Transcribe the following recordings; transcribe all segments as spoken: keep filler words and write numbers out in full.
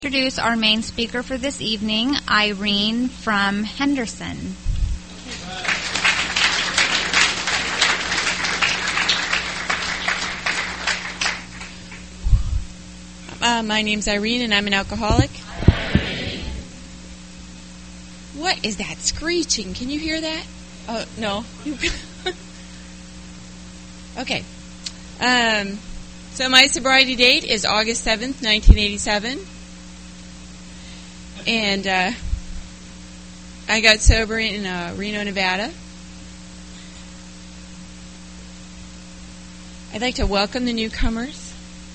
Introduce our main speaker for this evening, Irene from Henderson. Uh, my name's Irene, and I'm an alcoholic. What is that screeching? Can you hear that? Oh, no. Okay. Um, so my sobriety date is August seventh, nineteen eighty-seven. And uh, I got sober in uh, Reno, Nevada. I'd like to welcome the newcomers.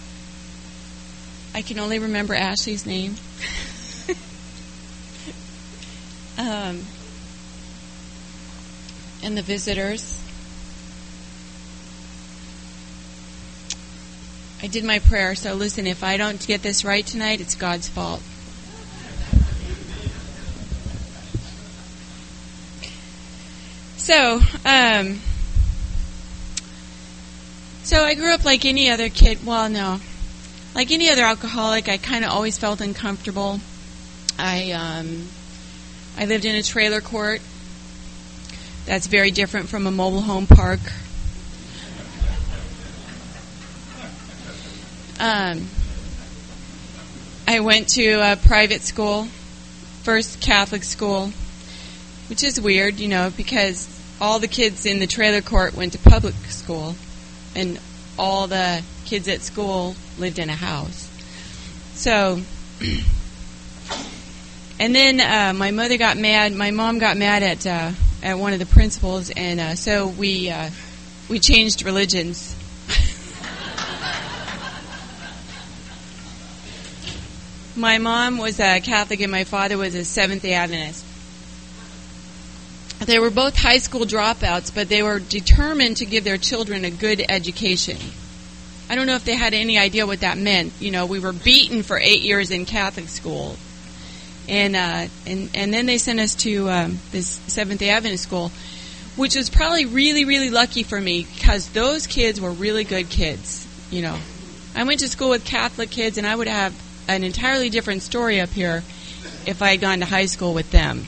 I can only remember Ashley's name. um, and the visitors. I did my prayer, so listen, if I don't get this right tonight, it's God's fault. So, um, so I grew up like any other kid. Well, no, like any other alcoholic. I kind of always felt uncomfortable. I um, I lived in a trailer court. That's very different from a mobile home park. Um, I went to a private school, first Catholic school, which is weird, you know, because all the kids in the trailer court went to public school, and all the kids at school lived in a house. So, and then uh, my mother got mad. My mom got mad at uh, at one of the principals, and uh, so we uh, we changed religions. My mom was a Catholic, and my father was a Seventh-day Adventist. They were both high school dropouts, but they were determined to give their children a good education. I don't know if they had any idea what that meant. You know, we were beaten for eight years in Catholic school. And uh, and, and then they sent us to um, this Seventh-day Adventist school, which was probably really, really lucky for me because those kids were really good kids, you know. I went to school with Catholic kids, and I would have an entirely different story up here if I had gone to high school with them.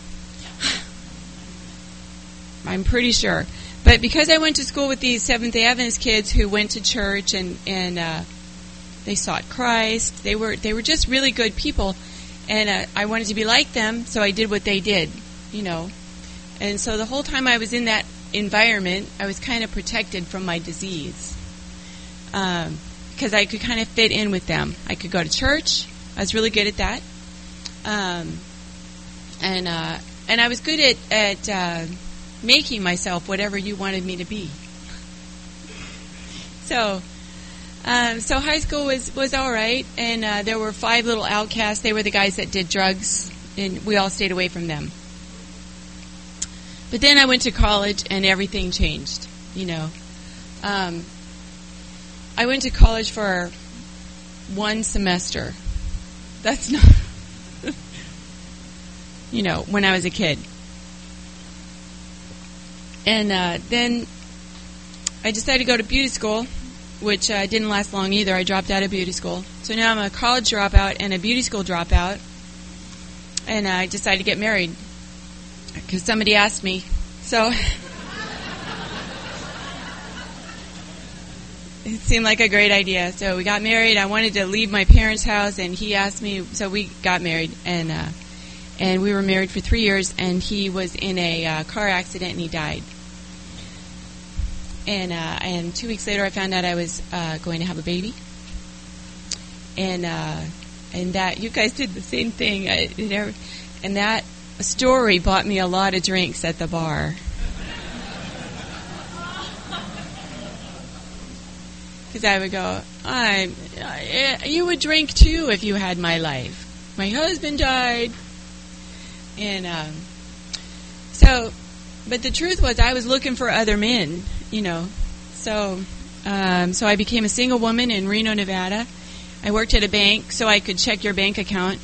I'm pretty sure. But because I went to school with these Seventh-day Adventist kids who went to church and, and uh, they sought Christ, they were they were just really good people. And uh, I wanted to be like them, so I did what they did, you know. And so the whole time I was in that environment, I was kind of protected from my disease. Um, because I could kind of fit in with them. I could go to church. I was really good at that. Um, and uh, and I was good at... at uh, making myself whatever you wanted me to be. So, um, so high school was, was all right, and uh, there were five little outcasts. They were the guys that did drugs, and we all stayed away from them. But then I went to college, and everything changed, you know. Um, I went to college for one semester. That's not, you know, when I was a kid. And uh, then I decided to go to beauty school, which uh, didn't last long either. I dropped out of beauty school. So now I'm a college dropout and a beauty school dropout. And I decided to get married because somebody asked me. So it seemed like a great idea. So we got married. I wanted to leave my parents' house, and he asked me. So we got married, and uh, and we were married for three years. And he was in a uh, car accident, and he died. And uh, and two weeks later, I found out I was uh, going to have a baby. And uh, and that you guys did the same thing. I, you know, and that story bought me a lot of drinks at the bar. Because I would go, I, I, you would drink too if you had my life. My husband died. And um, so, but the truth was I was looking for other men, you know. So, um, so I became a single woman in Reno, Nevada. I worked at a bank so I could check your bank account.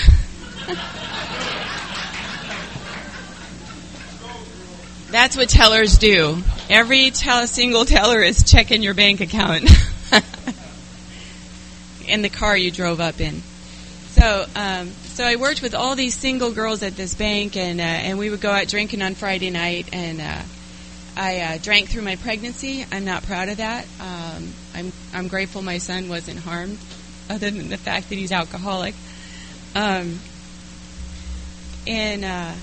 That's what tellers do. Every tell- single teller is checking your bank account. In the car you drove up in. So, um, so I worked with all these single girls at this bank, and uh, and we would go out drinking on Friday night, and uh, I uh, drank through my pregnancy. I'm not proud of that. Um, I'm I'm grateful my son wasn't harmed, other than the fact that he's alcoholic. Um, and uh,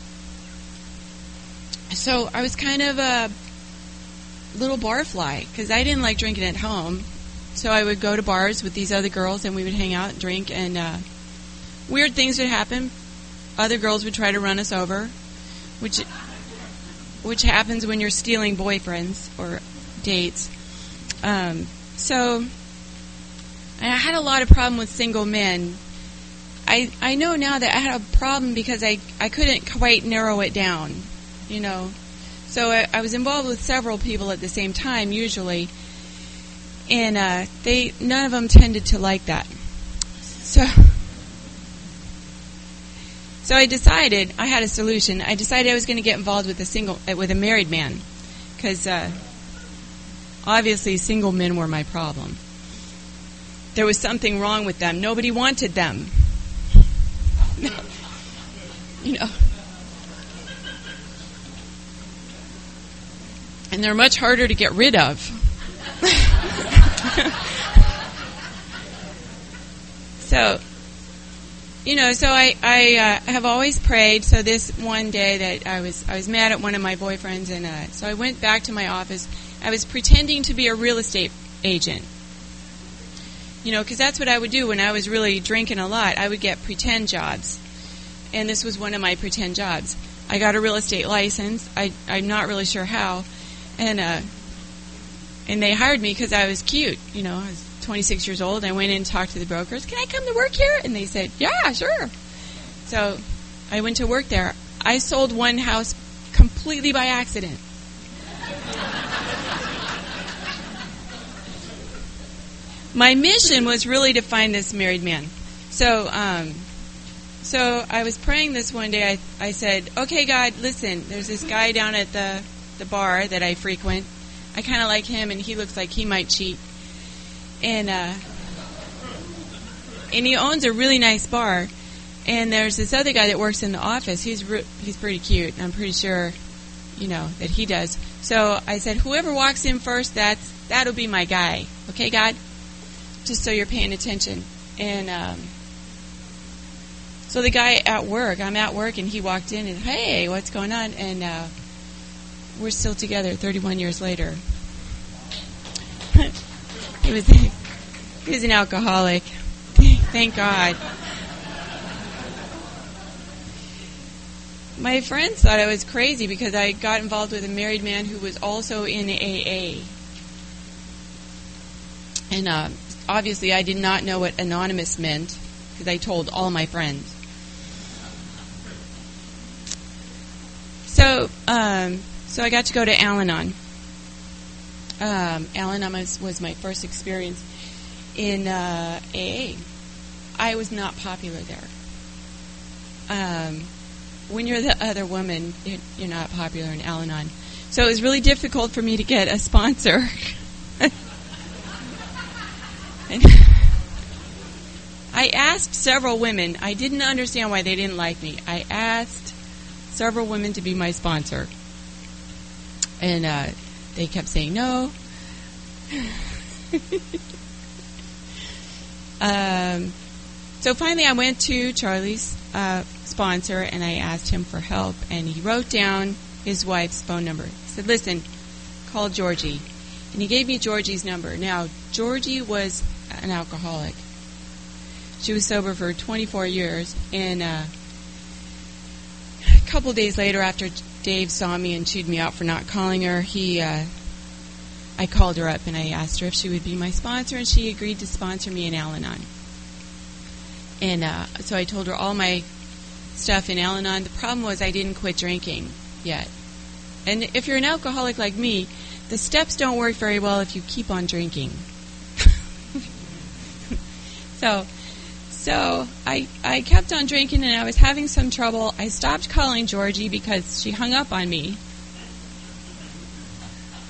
so I was kind of a little barfly because I didn't like drinking at home. So I would go to bars with these other girls, and we would hang out and drink, and uh, weird things would happen. Other girls would try to run us over, which which happens when you're stealing boyfriends or dates. Um, so I had a lot of problem with single men. I I know now that I had a problem because I, I couldn't quite narrow it down, you know. So I, I was involved with several people at the same time, usually. And uh, they none of them tended to like that. So, so I decided I had a solution. I decided I was going to get involved with a single uh, with a married man, because uh, obviously single men were my problem. There was something wrong with them. Nobody wanted them. You know. And they're much harder to get rid of. So, you know, so I, I uh, have always prayed. So this one day that I was I was mad at one of my boyfriends, and uh, so I went back to my office. I was pretending to be a real estate agent. You know, because that's what I would do when I was really drinking a lot. I would get pretend jobs, and this was one of my pretend jobs. I got a real estate license. I I'm not really sure how, and uh, and they hired me because I was cute. You know, I was twenty-six years old. I went in and talked to the brokers. Can I come to work here? And they said, yeah, sure. So I went to work there. I sold one house completely by accident. My mission was really to find this married man. So, um, so I was praying this one day. I, I said, okay, God, listen, there's this guy down at the, the bar that I frequent. I kind of like him, and he looks like he might cheat. And uh, and he owns a really nice bar. And there's this other guy that works in the office. He's re- he's pretty cute, and I'm pretty sure, you know, that he does. So I said, whoever walks in first, that's that'll be my guy. Okay, God? Just so you're paying attention. And um, so the guy at work, I'm at work, and he walked in, and hey, what's going on? And uh, we're still together thirty-one years later. He was he was an alcoholic. Thank God. My friends thought I was crazy because I got involved with a married man who was also in A A. And uh, obviously I did not know what anonymous meant because I told all my friends. So, um, so I got to go to Al-Anon. Um, Al-Anon was, was my first experience in uh, A A. I was not popular there. Um, when you're the other woman, you're not popular in Al-Anon. So it was really difficult for me to get a sponsor. And I asked several women. I didn't understand why they didn't like me. I asked several women to be my sponsor. And uh, they kept saying no. um, so finally I went to Charlie's uh, sponsor, and I asked him for help, and he wrote down his wife's phone number. He said, listen, call Georgie. And he gave me Georgie's number. Now, Georgie was an alcoholic. She was sober for twenty-four years, and uh, a couple days later, after Dave saw me and chewed me out for not calling her, he, uh, I called her up and I asked her if she would be my sponsor, and she agreed to sponsor me in Al-Anon. And uh, so I told her all my stuff in Al-Anon. The problem was I didn't quit drinking yet. And if you're an alcoholic like me, the steps don't work very well if you keep on drinking. so, so I I kept on drinking, and I was having some trouble. I stopped calling Georgie because she hung up on me.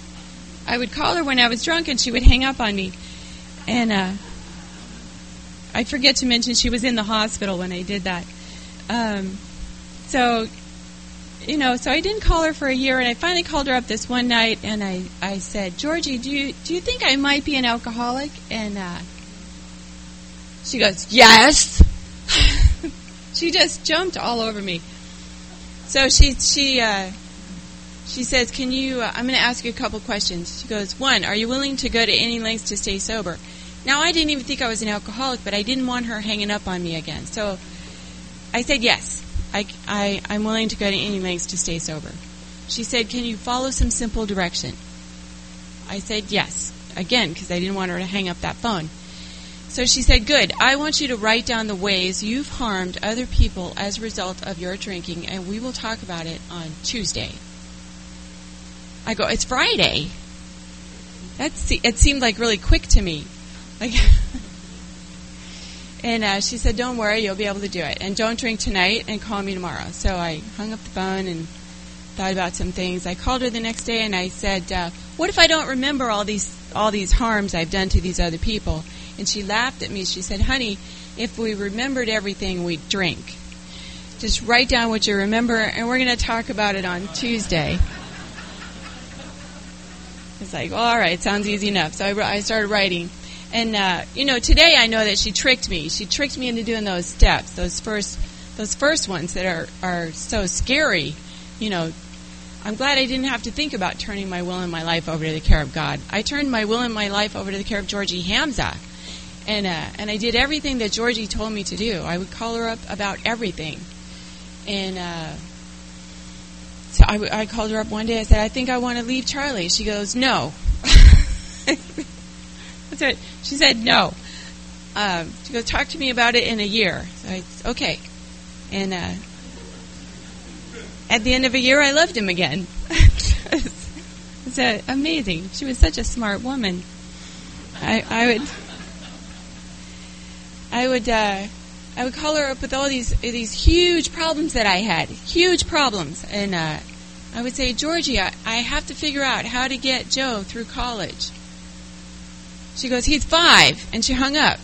I would call her when I was drunk, and she would hang up on me. And uh, I forget to mention she was in the hospital when I did that. Um, so, you know, so I didn't call her for a year, and I finally called her up this one night, and I, I said, Georgie, do you do you think I might be an alcoholic? And uh, she goes, yes. She just jumped all over me. So she she uh, she says, can you? Uh, I'm going to ask you a couple questions. She goes, one, are you willing to go to any lengths to stay sober? Now, I didn't even think I was an alcoholic, but I didn't want her hanging up on me again. So I said, yes, I, I, I'm willing to go to any lengths to stay sober. She said, can you follow some simple direction? I said, yes, again, because I didn't want her to hang up that phone. So she said, good, I want you to write down the ways you've harmed other people as a result of your drinking, and we will talk about it on Tuesday. I go, it's Friday. That's, it seemed like really quick to me. Like, and uh, she said, don't worry, you'll be able to do it. And don't drink tonight and call me tomorrow. So I hung up the phone and thought about some things. I called her the next day and I said, uh, what if I don't remember all these all these harms I've done to these other people? And she laughed at me. She said, honey, if we remembered everything, we'd drink. Just write down what you remember, and we're going to talk about it on Tuesday. It's like, well, all right, sounds easy enough. So I, I started writing. And, uh, you know, today I know that she tricked me. She tricked me into doing those steps, those first those first ones that are, are so scary. You know, I'm glad I didn't have to think about turning my will and my life over to the care of God. I turned my will and my life over to the care of Georgie Hamza. And, uh, and I did everything that Georgie told me to do. I would call her up about everything. And uh, so I, w- I called her up one day. I said, I think I want to leave Charlie. She goes, no. That's it. She said no. Um, she goes, talk to me about it in a year. So I said, okay. And uh, at the end of a year, I loved him again. It's uh, amazing. She was such a smart woman. I, I would, I would, uh, I would call her up with all these these huge problems that I had, huge problems, and uh, I would say, Georgie, I, I have to figure out how to get Joe through college. She goes, he's five, and she hung up.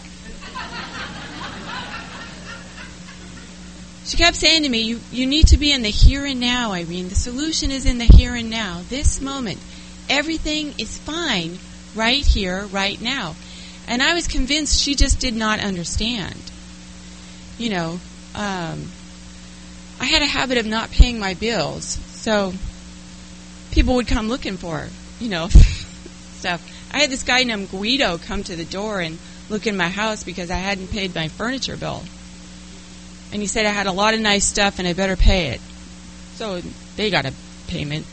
She kept saying to me, you, you need to be in the here and now, Irene. The solution is in the here and now, this moment. Everything is fine right here, right now. And I was convinced she just did not understand. You know, um, I had a habit of not paying my bills, so people would come looking for her, you know, stuff. I had this guy named Guido come to the door and look in my house because I hadn't paid my furniture bill. And he said I had a lot of nice stuff and I better pay it. So they got a payment.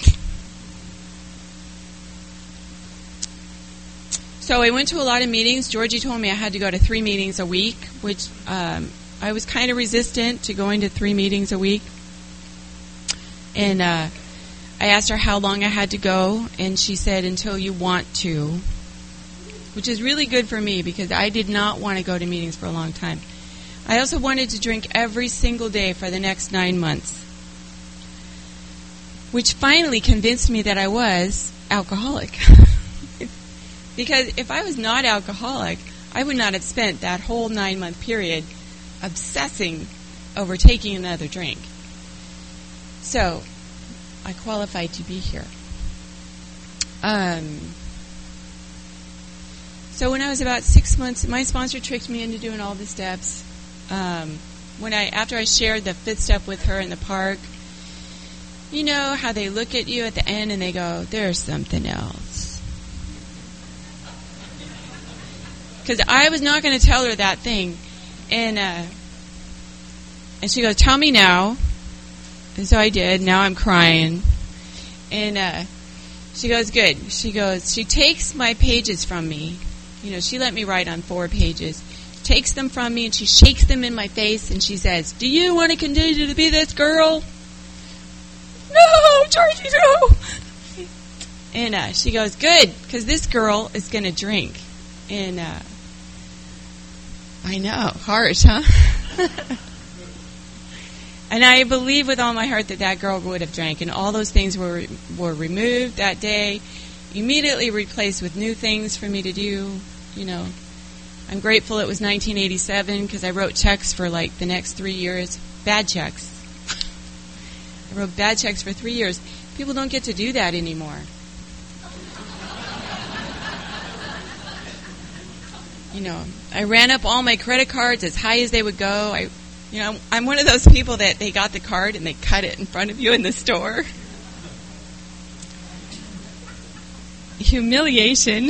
So I went to a lot of meetings. Georgie told me I had to go to three meetings a week, which um, I was kind of resistant to going to three meetings a week. And uh, I asked her how long I had to go, and she said, until you want to, which is really good for me because I did not want to go to meetings for a long time. I also wanted to drink every single day for the next nine months, which finally convinced me that I was alcoholic. Because if I was not alcoholic, I would not have spent that whole nine-month period obsessing over taking another drink. So I qualified to be here. Um, so when I was about six months, my sponsor tricked me into doing all the steps. Um, when I after I shared the fifth step with her in the park, you know how they look at you at the end and they go, "There's something else." Because I was not going to tell her that thing, and uh, and she goes, "Tell me now." And so I did. Now I'm crying. And uh, she goes, good. She goes, she takes my pages from me. You know, she let me write on four pages. Takes them from me and she shakes them in my face and she says, do you want to continue to be this girl? No, Georgie, no. And uh, she goes, good, because this girl is going to drink. And uh, I know, harsh, huh? And I believe with all my heart that that girl would have drank, and all those things were were removed that day, immediately replaced with new things for me to do, you know. I'm grateful it was nineteen eighty-seven because I wrote checks for like the next three years. Bad checks. I wrote bad checks for three years. People don't get to do that anymore. You know, I ran up all my credit cards as high as they would go. I, you know, I'm one of those people that they got the card and they cut it in front of you in the store. Humiliation.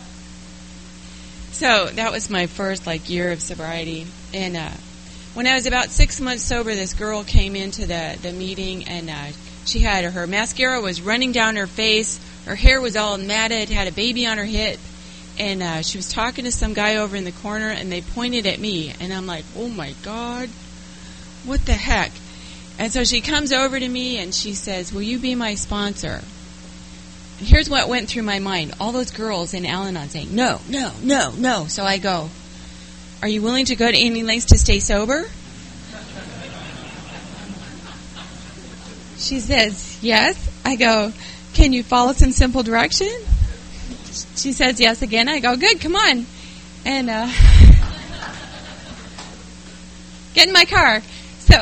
So that was my first like year of sobriety. And uh, when I was about six months sober, this girl came into the, the meeting, and uh, she had her mascara was running down her face. Her hair was all matted, had a baby on her hip. And uh, she was talking to some guy over in the corner, and they pointed at me. And I'm like, oh, my God, what the heck? And so she comes over to me, and she says, will you be my sponsor? And here's what went through my mind. All those girls in Al-Anon saying, no, no, no, no. So I go, are you willing to go to any lengths to stay sober? She says, yes. I go, can you follow some simple direction? She says yes again. I go, good, come on. And uh, get in my car. So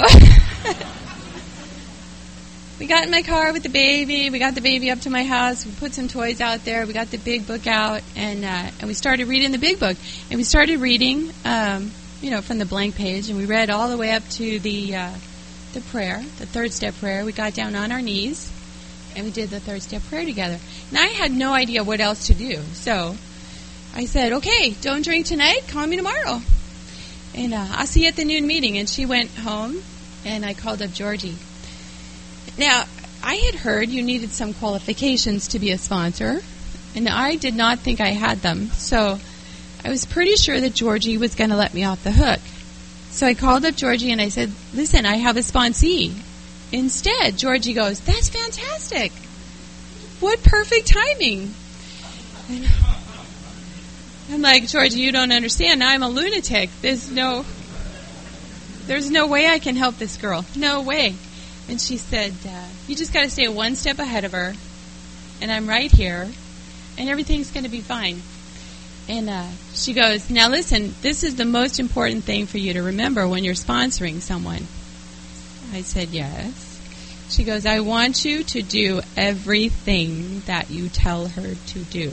we got in my car with the baby. We got the baby up to my house. We put some toys out there. We got the big book out, and uh, and we started reading the big book. And we started reading, um, you know, from the blank page, and we read all the way up to the uh, the prayer, the third step prayer. We got down on our knees, and we did the third step prayer together. And I had no idea what else to do. So I said, okay, don't drink tonight. Call me tomorrow. And uh, I'll see you at the noon meeting. And she went home, and I called up Georgie. Now, I had heard you needed some qualifications to be a sponsor, and I did not think I had them. So I was pretty sure that Georgie was going to let me off the hook. So I called up Georgie, and I said, listen, I have a sponsee. Instead, Georgie goes, that's fantastic. What perfect timing. And I'm like, Georgie, you don't understand. I'm a lunatic. There's no, there's no way I can help this girl. No way. And she said, uh, you just got to stay one step ahead of her, and I'm right here, and everything's going to be fine. And uh, she goes, now listen, this is the most important thing for you to remember when you're sponsoring someone. I said, yes. She goes, I want you to do everything that you tell her to do.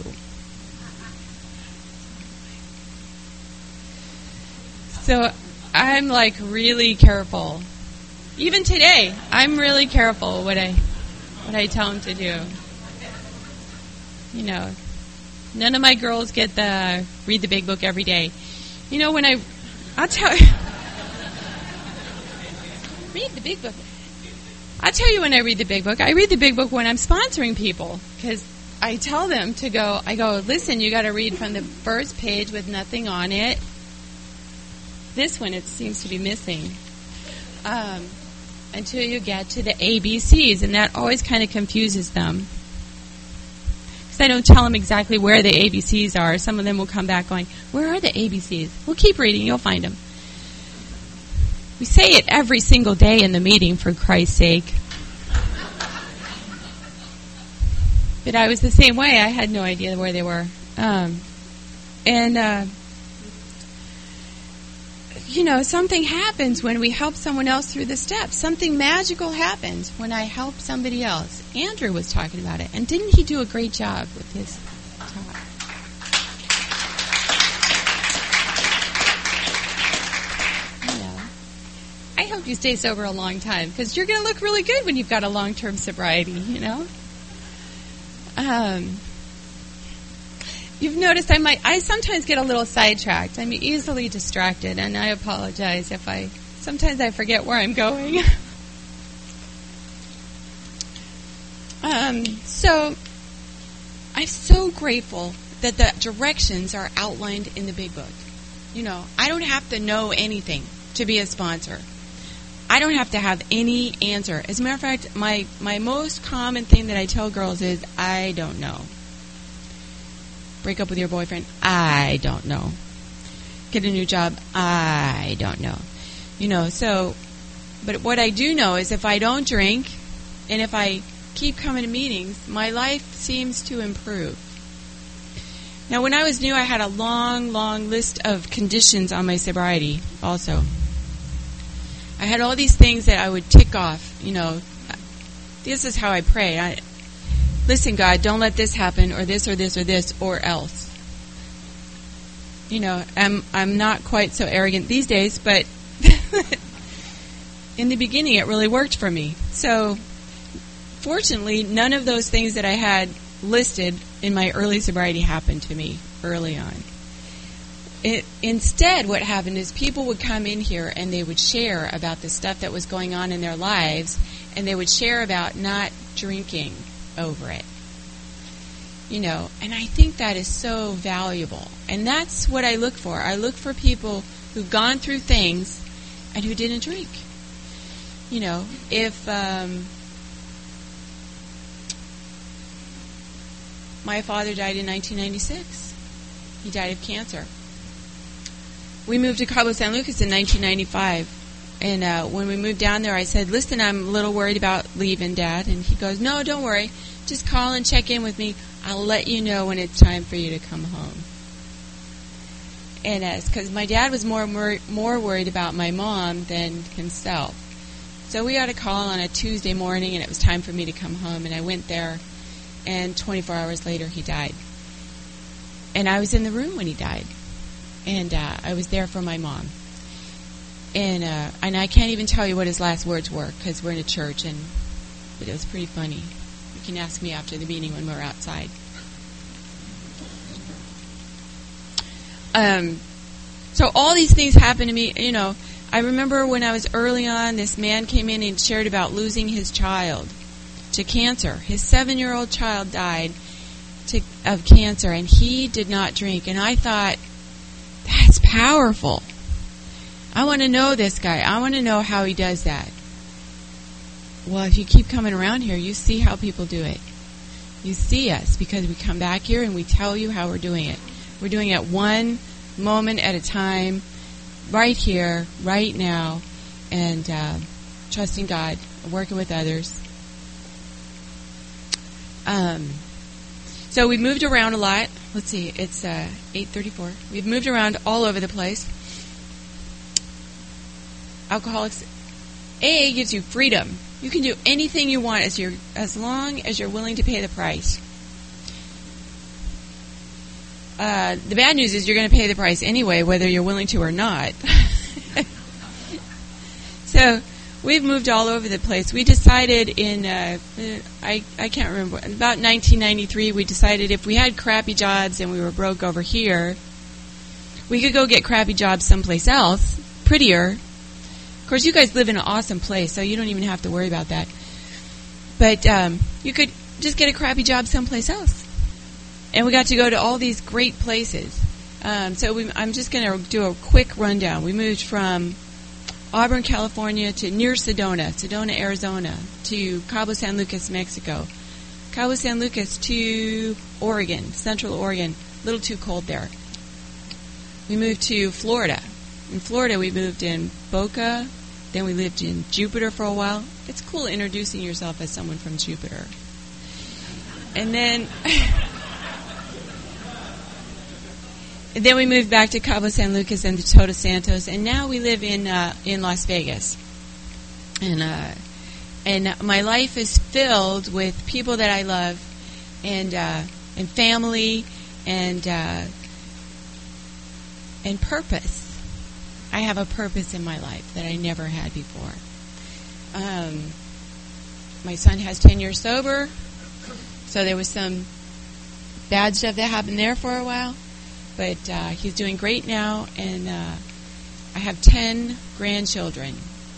So I'm like really careful. Even today, I'm really careful what I what I tell them to do. You know, none of my girls get the read the big book every day. You know, when I, I'll tell you, read the big book. I'll tell you when I read the big book. I read the big book when I'm sponsoring people, because I tell them to go, I go, listen, you got to read from the first page with nothing on it. This one, it seems to be missing. Um, until you get to the A B Cs, and that always kind of confuses them. Because I don't tell them exactly where the A B Cs are. Some of them will come back going, where are the A B Cs? Well, keep reading, you'll find them. We say it every single day in the meeting, for Christ's sake. But I was the same way. I had no idea where they were. Um, and, uh, you know, something happens when we help someone else through the steps. Something magical happens when I help somebody else. Andrew was talking about it. And didn't he do a great job with his talk? I hope you stay sober a long time, because you're going to look really good when you've got a long-term sobriety, you know. Um, you've noticed I might, I sometimes get a little sidetracked. I'm easily distracted, and I apologize if I, sometimes I forget where I'm going. um, so, I'm so grateful that the directions are outlined in the big book. You know, I don't have to know anything to be a sponsor. I don't have to have any answer. As a matter of fact, my, my most common thing that I tell girls is, I don't know. Break up with your boyfriend, I don't know. Get a new job, I don't know. You know, so, but what I do know is if I don't drink, and if I keep coming to meetings, my life seems to improve. Now, when I was new, I had a long, long list of conditions on my sobriety also. I had all these things that I would tick off. You know, this is how I pray. I, Listen, God, don't let this happen, or this, or this, or this, or else. You know, I'm I'm not quite so arrogant these days, but in the beginning it really worked for me. So, fortunately, none of those things that I had listed in my early sobriety happened to me early on. It, instead, what happened is people would come in here and they would share about the stuff that was going on in their lives, and they would share about not drinking over it. You know, and I think that is so valuable. And that's what I look for. I look for people who've gone through things and who didn't drink. You know, if um, my father died in nineteen ninety-six. He died of cancer. We moved to Cabo San Lucas in nineteen ninety-five. And uh, when we moved down there, I said, listen, I'm a little worried about leaving, Dad. And he goes, no, don't worry. Just call and check in with me. I'll let you know when it's time for you to come home. And it's because my dad was more, more more worried about my mom than himself. So we had a call on a Tuesday morning, and it was time for me to come home. And I went there, and twenty-four hours later, he died. And I was in the room when he died. And uh, I was there for my mom. And uh, and I can't even tell you what his last words were, because we're in a church, and but it was pretty funny. You can ask me after the meeting when we're outside. Um, so all these things happened to me. You know, I remember when I was early on, this man came in and shared about losing his child to cancer. His seven-year-old child died to, of cancer, and he did not drink. And I thought, that's powerful. I want to know this guy. I want to know how he does that. Well, if you keep coming around here, you see how people do it. You see us because we come back here and we tell you how we're doing it. We're doing it one moment at a time, right here, right now, and uh, trusting God, working with others. Um, so we moved around a lot. Let's see, it's uh, eight thirty-four. We've moved around all over the place. Alcoholics A A gives you freedom. You can do anything you want as you're as long as you're willing to pay the price. Uh, the bad news is you're going to pay the price anyway, whether you're willing to or not. So we've moved all over the place. We decided in uh, I I can't remember about nineteen ninety-three. We decided if we had crappy jobs and we were broke over here, we could go get crappy jobs someplace else, prettier. Of course, you guys live in an awesome place, so you don't even have to worry about that. But um, you could just get a crappy job someplace else. And we got to go to all these great places. Um, so we, I'm just going to do a quick rundown. We moved from Auburn, California to near Sedona, Sedona, Arizona, to Cabo San Lucas, Mexico. Cabo San Lucas to Oregon, Central Oregon. A little too cold there. We moved to Florida. In Florida, we moved in Boca. Then we lived in Jupiter for a while. It's cool introducing yourself as someone from Jupiter. And then... And then we moved back to Cabo San Lucas and to Todos Santos, and now we live in uh, in Las Vegas. And uh, and my life is filled with people that I love, and uh, and family, and uh, and purpose. I have a purpose in my life that I never had before. Um, my son has ten years sober, so there was some bad stuff that happened there for a while. But uh, he's doing great now, and uh, I have ten grandchildren.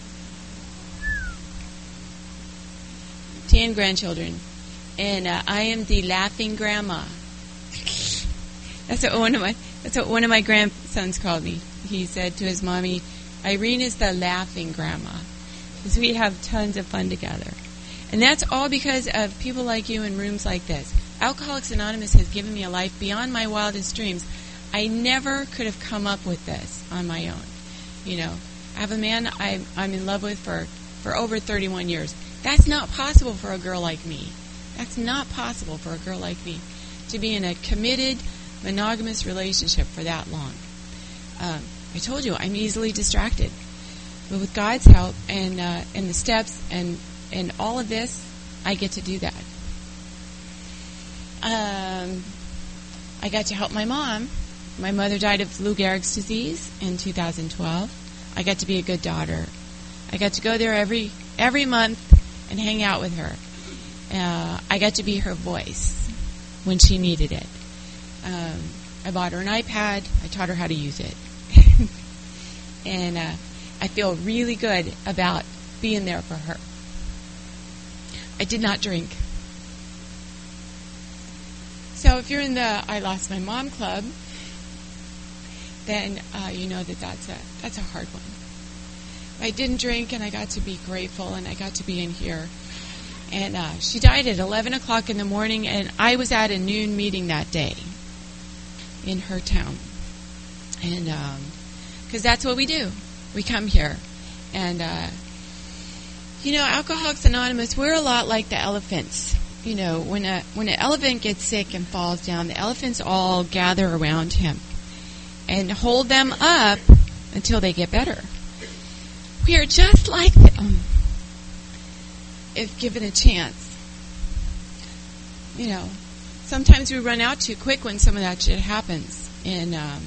Ten grandchildren. And uh, I am the laughing grandma. That's what one of my that's what one of my grandsons called me. He said to his mommy, Irene is the laughing grandma. Because we have tons of fun together. And that's all because of people like you in rooms like this. Alcoholics Anonymous has given me a life beyond my wildest dreams. I never could have come up with this on my own. You know, I have a man I, I'm in love with for, for over thirty-one years. That's not possible for a girl like me. That's not possible for a girl like me. To be in a committed, monogamous relationship for that long. Um, I told you, I'm easily distracted. But with God's help and uh, and the steps and, and all of this, I get to do that. Um, I got to help my mom. My mother died of Lou Gehrig's disease in two thousand twelve. I got to be a good daughter. I got to go there every every month and hang out with her. Uh, I got to be her voice when she needed it. Um, I bought her an iPad. I taught her how to use it. and uh, I feel really good about being there for her. I did not drink. So if you're in the I Lost My Mom Club, then uh, you know that that's a, that's a hard one. I didn't drink, and I got to be grateful, and I got to be in here. And uh, she died at eleven o'clock in the morning, and I was at a noon meeting that day in her town. And because um, that's what we do. We come here. And, uh, you know, Alcoholics Anonymous, we're a lot like the elephants. You know, when a when an elephant gets sick and falls down, the elephants all gather around him and hold them up until they get better. We are just like them if given a chance. You know, sometimes we run out too quick when some of that shit happens, and um,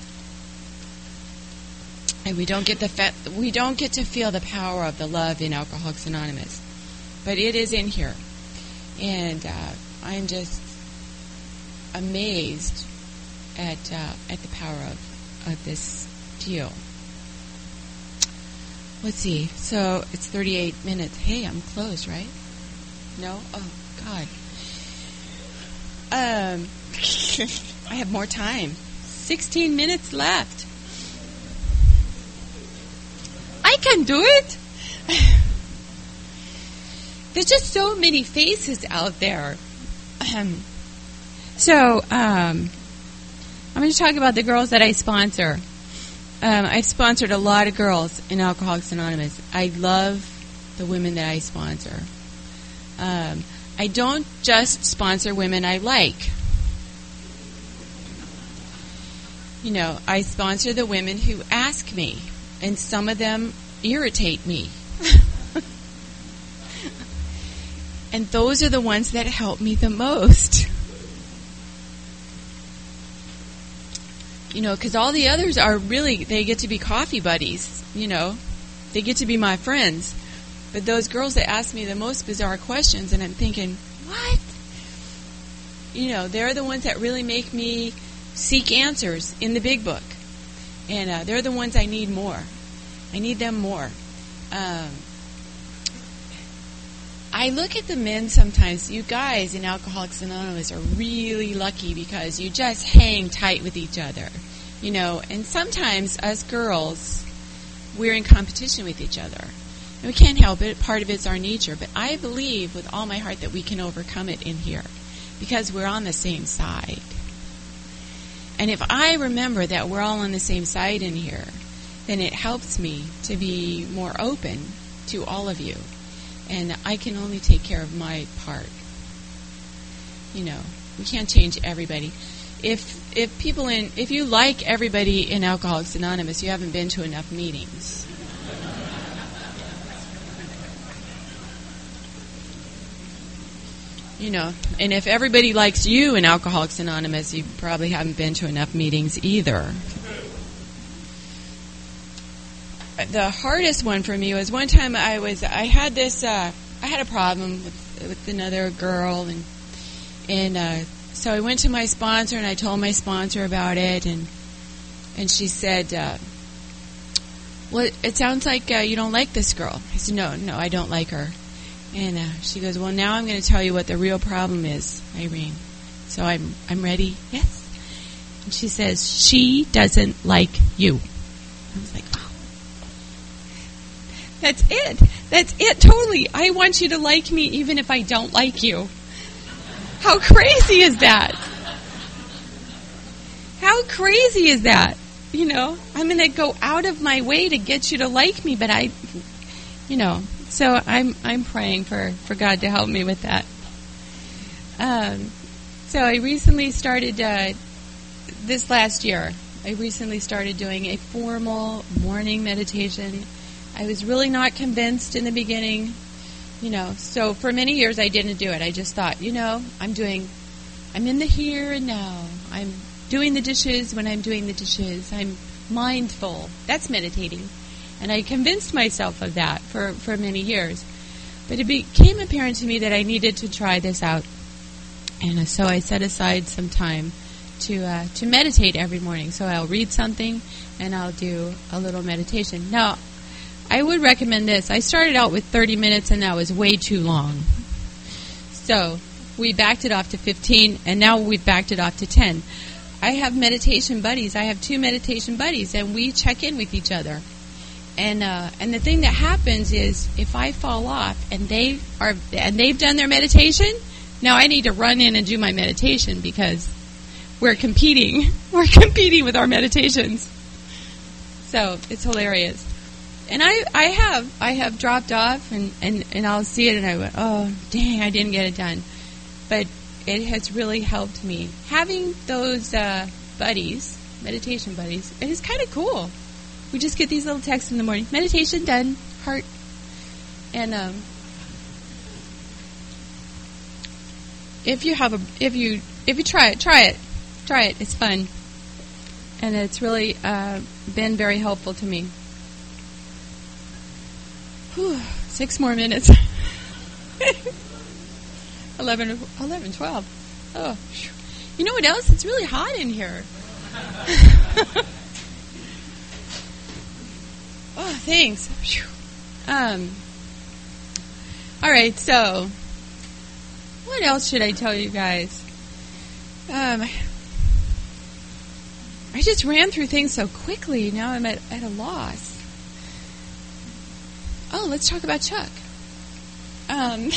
and we don't get the fe- we don't get to feel the power of the love in Alcoholics Anonymous, but it is in here, and uh, I'm just amazed at uh, at the power of of this deal. Let's see. So it's thirty-eight minutes. Hey, I'm close, right? No? Oh, God. Um, I have more time. sixteen minutes left. I can do it. There's just so many faces out there. Um, so, um, I'm going to talk about the girls that I sponsor. Um, I've sponsored a lot of girls in Alcoholics Anonymous. I love the women that I sponsor. Um, I don't just sponsor women I like. You know, I sponsor the women who ask me, and some of them irritate me. And those are the ones that help me the most. You know, because all the others are really, they get to be coffee buddies, you know. They get to be my friends. But those girls that ask me the most bizarre questions, and I'm thinking, what? You know, they're the ones that really make me seek answers in the big book. And uh, they're the ones I need more. I need them more. Um, I look at the men sometimes. You guys in Alcoholics Anonymous are really lucky because you just hang tight with each other, you know. And sometimes us girls, we're in competition with each other. And we can't help it. Part of it's our nature. But I believe with all my heart that we can overcome it in here because we're on the same side. And if I remember that we're all on the same side in here, then it helps me to be more open to all of you. And I can only take care of my part. You know, we can't change everybody. If if people in if you like everybody in Alcoholics Anonymous, you haven't been to enough meetings. You know, and if everybody likes you in Alcoholics Anonymous, you probably haven't been to enough meetings either. The hardest one for me was one time I was I had this uh, I had a problem with, with another girl, and and uh, so I went to my sponsor and I told my sponsor about it, and and she said, uh, "Well, it sounds like uh, you don't like this girl." I said, "No, no, I don't like her." And uh, she goes, "Well, now I'm going to tell you what the real problem is, Irene." So I'm I'm ready. Yes. And she says, "She doesn't like you." I was like, "Oh, that's it. That's it. Totally. I want you to like me even if I don't like you." How crazy is that? How crazy is that? You know, I'm going to go out of my way to get you to like me, but I, you know, so I'm I'm praying for, for God to help me with that. Um, so I recently started uh, this last year, I recently started doing a formal morning meditation. I was really not convinced in the beginning, you know, so for many years I didn't do it. I just thought, you know, I'm doing, I'm in the here and now. I'm doing the dishes when I'm doing the dishes. I'm mindful. That's meditating. And I convinced myself of that for, for many years. But it became apparent to me that I needed to try this out. And so I set aside some time to uh, to meditate every morning. So I'll read something and I'll do a little meditation. Now, I would recommend this. I started out with thirty minutes and that was way too long. So we backed it off to fifteen and now we've backed it off to ten. I have meditation buddies. I have two meditation buddies and we check in with each other. And uh, and the thing that happens is if I fall off and they are and they've done their meditation, now I need to run in and do my meditation because we're competing. We're competing with our meditations. So it's hilarious. And I, I have I have dropped off and, and, and I'll see it and I went, oh, dang, I didn't get it done. But it has really helped me. Having those uh, buddies, meditation buddies, it is kind of cool. We just get these little texts in the morning. Meditation done, heart. And um, if you have a, if you, if you try it, try it. Try it. It's fun. And it's really uh, been very helpful to me. Whew, six more minutes. eleven, eleven, twelve. Oh, you know what else? It's really hot in here. Oh, thanks. Um. All right, so what else should I tell you guys? Um. I just ran through things so quickly. Now I'm at, at a loss. Oh, let's talk about Chuck. Um,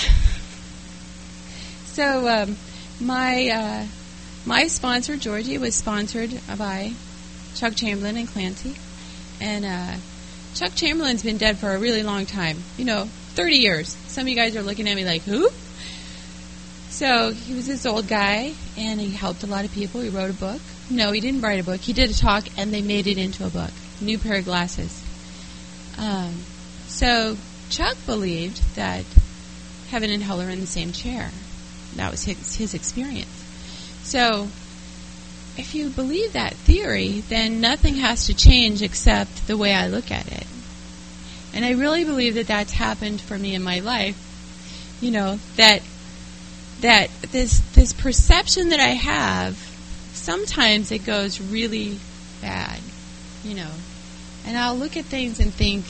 so um, my uh, my sponsor, Georgie, was sponsored by Chuck Chamberlain and Clancy. And uh, Chuck Chamberlain's been dead for a really long time. You know, thirty years. Some of you guys are looking at me like, who? So he was this old guy, and he helped a lot of people. He wrote a book. No, he didn't write a book. He did a talk, and they made it into a book. New pair of glasses. Um, so Chuck believed that heaven and hell are in the same chair. That was his, his experience. So if you believe that theory, then nothing has to change except the way I look at it. And I really believe that that's happened for me in my life. You know, that that this this perception that I have, sometimes it goes really bad, you know. And I'll look at things and think,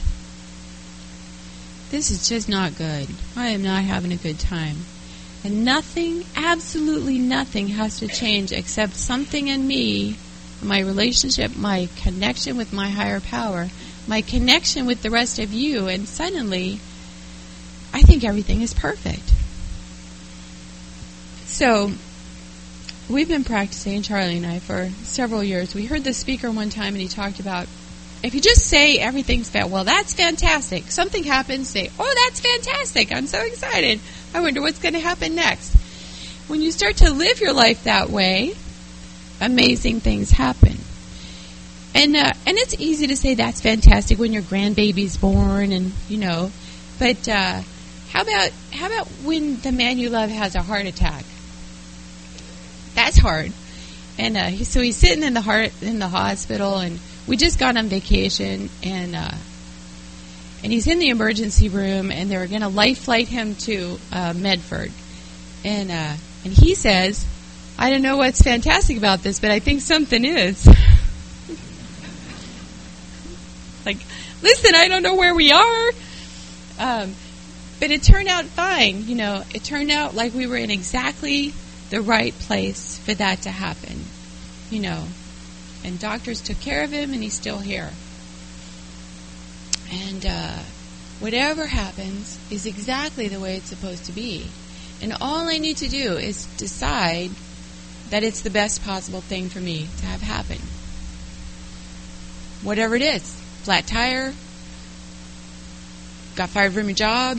this is just not good. I am not having a good time. And nothing, absolutely nothing has to change except something in me, my relationship, my connection with my higher power, my connection with the rest of you, and suddenly I think everything is perfect. So we've been practicing, Charlie and I, for several years. We heard the speaker one time, and he talked about, if you just say everything's bad, well, that's fantastic. Something happens, say, oh, that's fantastic. I'm so excited. I wonder what's going to happen next. When you start to live your life that way, amazing things happen. And uh, and it's easy to say that's fantastic when your grandbaby's born, and you know. But uh, how about how about when the man you love has a heart attack? That's hard. And uh, he, so he's sitting in the heart in the hospital, and we just got on vacation, and uh, and he's in the emergency room, and they're going to life flight him to uh, Medford, and uh, and he says, I don't know what's fantastic about this, but I think something is. Like, listen, I don't know where we are. Um, but it turned out fine. You know, it turned out like we were in exactly the right place for that to happen. You know, and doctors took care of him, and he's still here. And uh, whatever happens is exactly the way it's supposed to be. And all I need to do is decide that it's the best possible thing for me to have happen. Whatever it is. Flat tire, got fired from your job,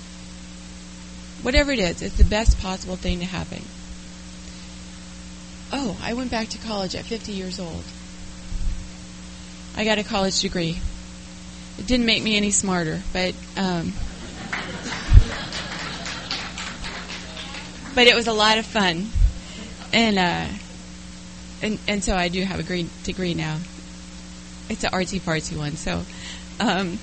whatever it is, it's the best possible thing to happen. oh, I went back to college at fifty years old. I got a college degree. It didn't make me any smarter, but um, but it was a lot of fun, and uh, and and so I do have a great degree now. It's an artsy fartsy one, so. Um,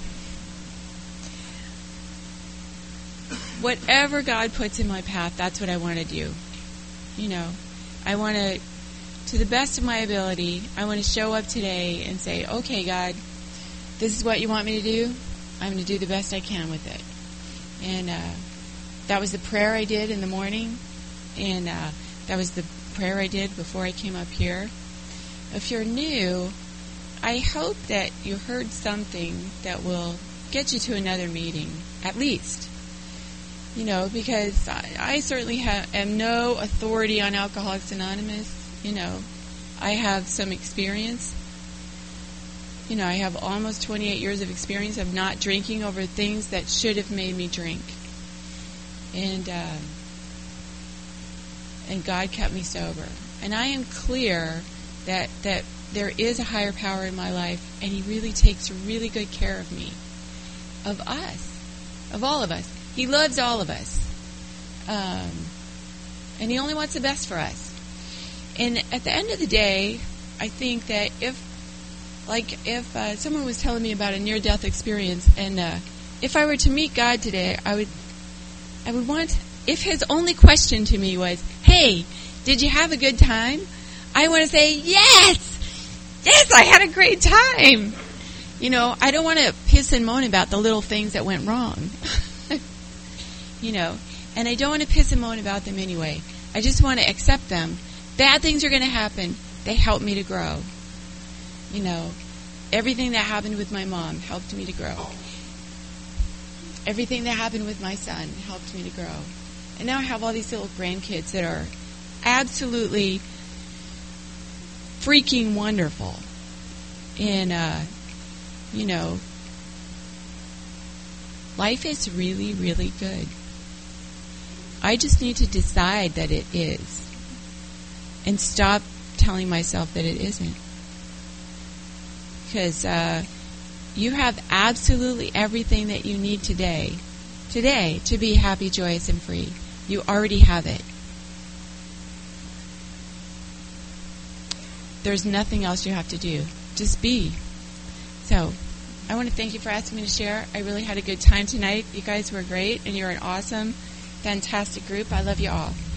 Whatever God puts in my path, that's what I want to do. You know, I want to, to the best of my ability, I want to show up today and say, okay, God, this is what you want me to do. I'm going to do the best I can with it. And uh, that was the prayer I did in the morning. And uh, that was the prayer I did before I came up here. If you're new, I hope that you heard something that will get you to another meeting, at least. You know, because I, I certainly have, am no authority on Alcoholics Anonymous. You know, I have some experience. You know, I have almost twenty-eight years of experience of not drinking over things that should have made me drink. And, uh, and God kept me sober. And I am clear that, that there is a higher power in my life, and He really takes really good care of me, of us, of all of us. He loves all of us. Um, and He only wants the best for us. And at the end of the day, I think that if, like, if uh, someone was telling me about a near-death experience, and uh, if I were to meet God today, I would, I would want, if His only question to me was, hey, did you have a good time? I want to say, yes! Yes, I had a great time! You know, I don't want to piss and moan about the little things that went wrong. You know, and I don't want to piss and moan about them anyway. I just want to accept them. Bad things are going to happen. They help me to grow. You know, everything that happened with my mom helped me to grow. Everything that happened with my son helped me to grow. And now I have all these little grandkids that are absolutely freaking wonderful. And, uh, you know, life is really, really good. I just need to decide that it is and stop telling myself that it isn't. Because uh, you have absolutely everything that you need today, today, to be happy, joyous, and free. You already have it. There's nothing else you have to do. Just be. So, I want to thank you for asking me to share. I really had a good time tonight. You guys were great, and you're an awesome, fantastic group. I love you all.